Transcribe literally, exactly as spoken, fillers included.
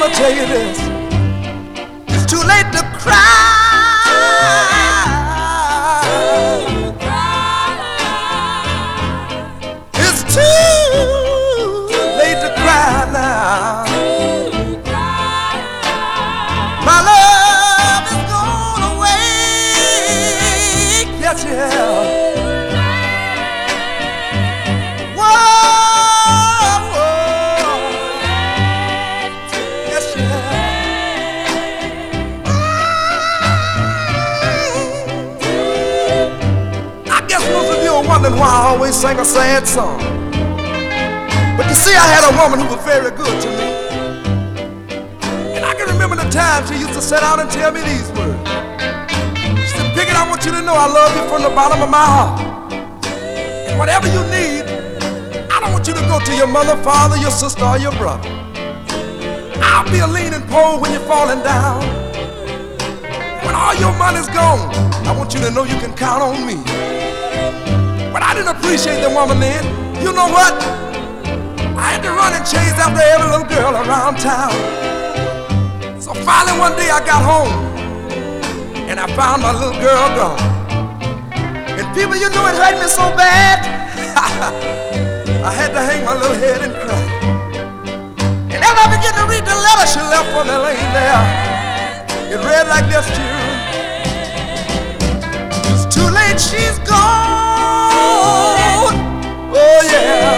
want to tell you this. It's too late to cry. It's too late to cry now. My love is gone away. Yes, yeah. Wondering why I always sing a sad song. But you see, I had a woman who was very good to me, and I can remember the time she used to sit down and tell me these words. She said, Pickett, I want you to know I love you from the bottom of my heart, and whatever you need, I don't want you to go to your mother, father, your sister, or your brother. I'll be a leaning pole when you're falling down. When all your money's gone, I want you to know you can count on me. But I didn't appreciate the woman then. You know what? I had to run and chase after every little girl around town. So finally one day I got home and I found my little girl gone. And people, you know it hurt me so bad. I had to hang my little head and cry. And as I began to read the letter she left for me laying there, it read like this to you. It's too late, she's gone. Oh yeah.